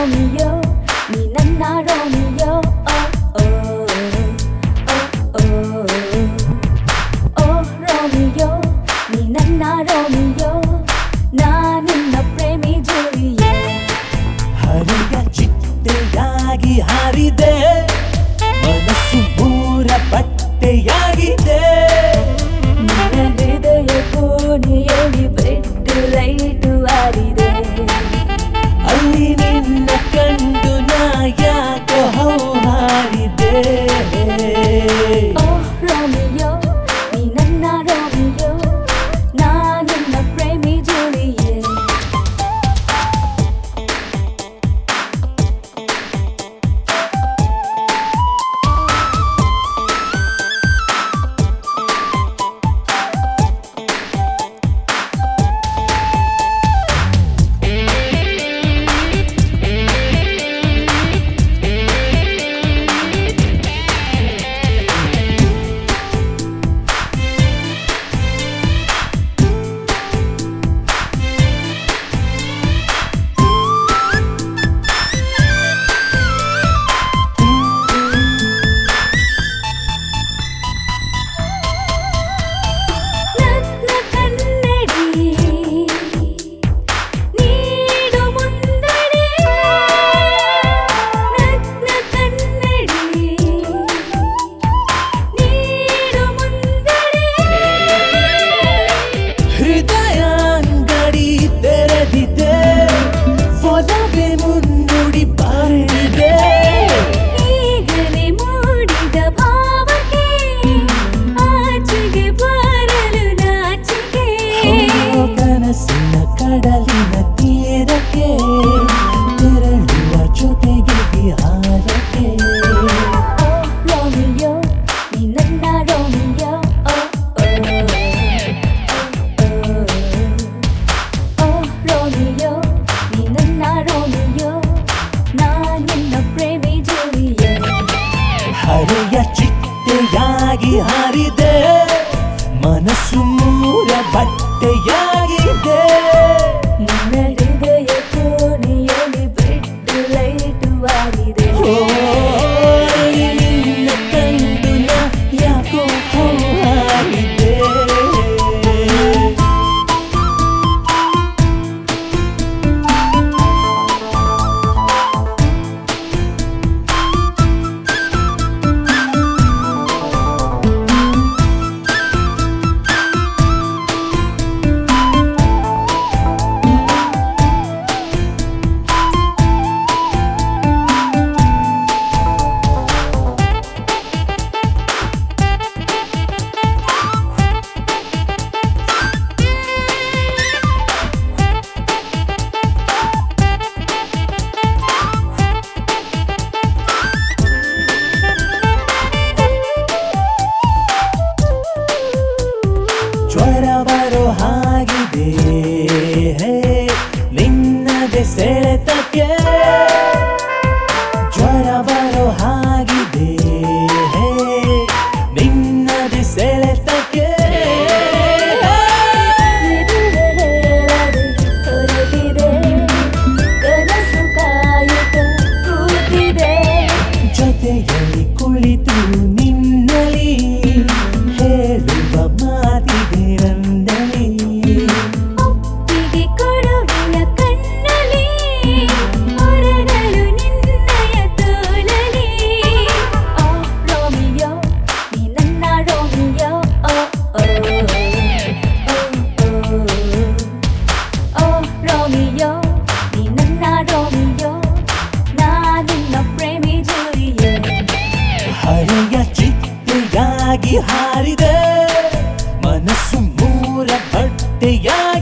Romeo ನೀ ನನ್ನ Romeo ಓ Romeo ನೀ ನನ್ನ ರೋಮಿಯೋ ನಾನಿನ್ನ ಪ್ರೇಮಿ ಜೂಲಿಯೆಟ್ ಹರಿಯ ಚಿಟ್ಟೆಯಾಗಿ ಹಾರಿದೆ ಮನಸ್ಸು ಮೂರ ಬಟ್ಟೆಯಾಗಿದೆ ನಿನ್ನ ಹೃದಯ ಕೋಣೆಯಲ್ಲಿ ಬೆಡ್ ಲೈಟು ಆರಿದೆ ಅಲ್ಲಿ ನಿನ್ನ ಕಂಡು ನಾ ಯಾಕೋ ಹಾರಿದೆ ರೋಮಿಯೋ ನೀ ನನ್ನ ರೋಮಿಯೋ ನಾನಿನ್ನ ಪ್ರೇಮಿ ಜೂಲಿಯೆಟ್ ಕಡಲಿನ ತೀರಕ್ಕೆ ತೆರಳುವ ಜೊತೆಗೆ ವಿಹಾರಕ್ಕೆ ರೋಮಿಯೋ ನೀ ನನ್ನ ರೋಮಿಯೋ ರೋಮಿಯೋ ನೀ ನನ್ನ ರೋಮಿಯೋ ನಾನಿನ್ನ ಪ್ರೇಮಿ ಜೂಲಿಯೆಟ್ ಹರೆಯ ಚಿಟ್ಟೆಯಾಗಿ ಹಾರಿದೆ ಮನಸ್ಸು ಮೂರ ಬಟ್ಟೆಯಾಗಿದೆ ನಿನ್ನ ಹೃದಯ ಕೋಣೆಯಲ್ಲಿ ಬೆಡ್ ಲೈಟು ಆರಿದೆ ನಿನ್ನ ಕಂಡು ನಾ ಯಾಕೋ ಹಾರಿದೆ ಜ್ವರ ಬರೋ ಹಾಗಿದೆ ನಿನ್ನದೆ ಸೆಳೆತಕ್ಕೆ ಜ್ವರ ಬರೋ ಹಾಗಿದೆ ನಿನ್ನದೆ ಸೆಳೆತಕ್ಕೆ ಹೊರಟಿದೆ ಕನಸು ಕಾಯುತ್ತ ಕೂತಿದೆ ಜೊತೆಯಲ್ಲಿ ಕುಳಿತು ನಿನ್ನಲಿ ಹೇಳುವ ಮಾತಿದೆ ನಂದಲಿ ಒಪ್ಪಿಗೆ ಕೊಡುವೆಯ ಕಣ್ಣಲ್ಲಿ ಹೊರಗಲು ನಿನ್ನಯ ತೋಳಲಿ ರೋಮಿಯೋ ನೀ ನನ್ನ ರೋಮಿಯೋ ರೋಮಿಯೋ ನೀ ನನ್ನ ರೋಮಿಯೋ ನಾನಿನ್ನ ಪ್ರೇಮಿ ಜೂಲಿಯೆಟ್ ಹರೆಯ ಚಿಟ್ಟೆಯಾಗಿ ಹಾರಿದೆ ಮನಸ್ಸು ಮೂರ ಬಟ್ಟೆಯಾಗಿದೆ